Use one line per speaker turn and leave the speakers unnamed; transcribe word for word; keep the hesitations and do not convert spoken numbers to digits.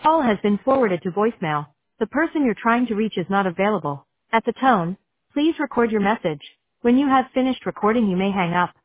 Call has been forwarded to voicemail. The person you're trying to reach is not available. At the tone, please record your message. When you have finished recording, you may hang up.